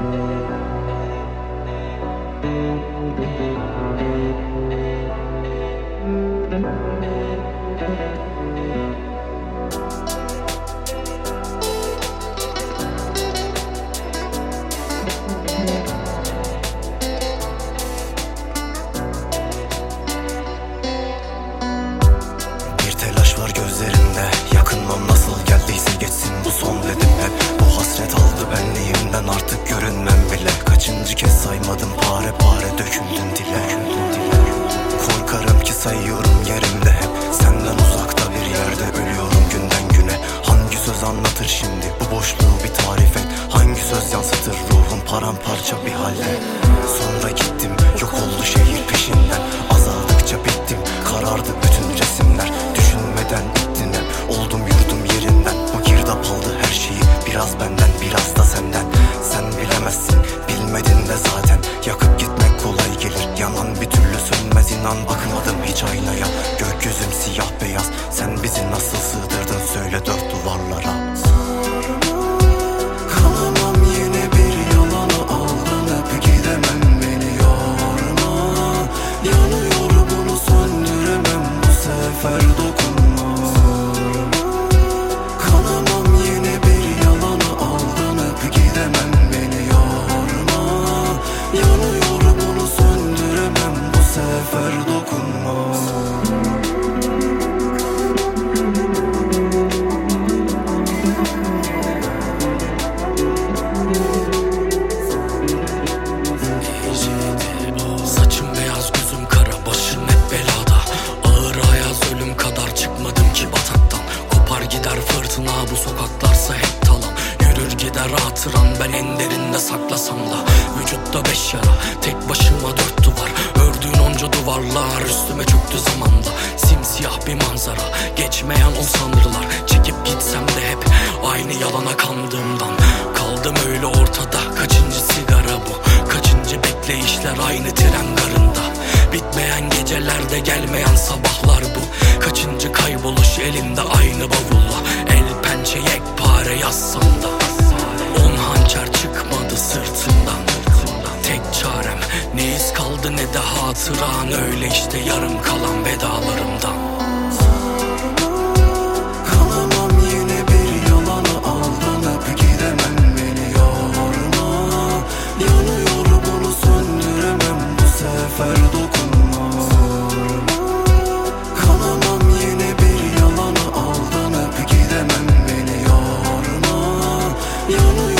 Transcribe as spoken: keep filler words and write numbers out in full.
Bir telaş var gözlerimde, yakınmam nasıl geldiyse geçsin bu son dedim hep. Bu hasret aldı benliğimden, artık görünmem bile. Kaçıncı kez saymadım, pare pare döküldün dile. Korkarım ki sayıyorum yerimde hep, senden uzakta bir yerde ölüyorum günden güne. Hangi söz anlatır şimdi bu boşluğu bir tarif et. Hangi söz yansıtır ruhum paramparça bir halde. Sonra gittim, yok oldu şehir peşinden. Azaldıkça bittim, karardı bütün resimler. Düşünmeden gittin hep, oldum yurdum yerinden. Bu girdap aldı her şeyi, biraz benden biraz da senden. Sen bilemezsin, bilmedin de zaten. Yakıp gitmek kolay gelir, yanan bir türlü sönmez, inan bakmadım hiç aynaya. Gökyüzüm siyah beyaz, sen bizi nasıl sığdırdın söyle dört duvarlara. Kalamam yine bir yalana aldanıp gidemem, beni yorma. Yanıyor bunu söndüremem, bu sefer dokunma. Kalamam yine bir yalana aldanıp gidemem, beni yorma. Yanıyor bunu söndüremem, bu sefer dokunma. Saçım beyaz, gözüm kara, başım hep belada. Ağır ayaz, ölüm kadar çıkmadım ki bataktan. Kopar gider fırtına, bu sokaklarsa hep talan. Yürür gider hatıran, ben en derinde saklasam da. Vücutta beş yara, tek başıma dört duvar. Ördüğün onca duvarlar üstüme çöktü zamanda. Simsiyah bir manzara, geçmeyen o sanrılar. Çekip gitsem de hep aynı yalana kandığımdan. Kaldım öyle ortada, kaçıncı sigara bu? Kaçıncı bekleyişler aynı tren garında. Bitmeyen gecelerde gelmeyen sabahlar bu. Kaçıncı kayboluş elimde aynı bavulla. El pençe yekpare yazsam da. On hançer çıkmadı sırtımdan. Tek çarem ne iz kaldı ne de hatıran. Öyle işte yarım kalan vedalarımdan. Kalamam yine bir yalana aldanıp gidemem, beni yorma. Yanıyor bunu söndüremem, bu sefer dokunma. Kalamam yine bir yalana aldanıp gidemem, beni yorma. Yanıyor